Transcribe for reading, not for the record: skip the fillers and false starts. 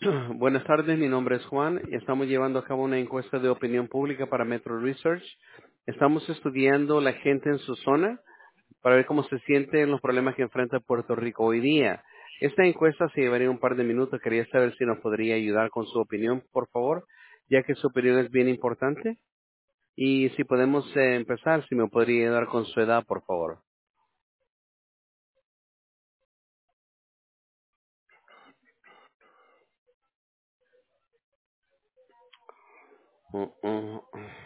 Buenas tardes, mi nombre es Juan y estamos llevando a cabo una encuesta de opinión pública para Metro Research. Estamos estudiando la gente en su zona para ver cómo se sienten los problemas que enfrenta Puerto Rico hoy día. Esta encuesta se llevaría un par de minutos. Quería saber si nos podría ayudar con su opinión, por favor, ya que su opinión es bien importante. Y si podemos empezar, si me podría ayudar con su edad, por favor. Mm, mm.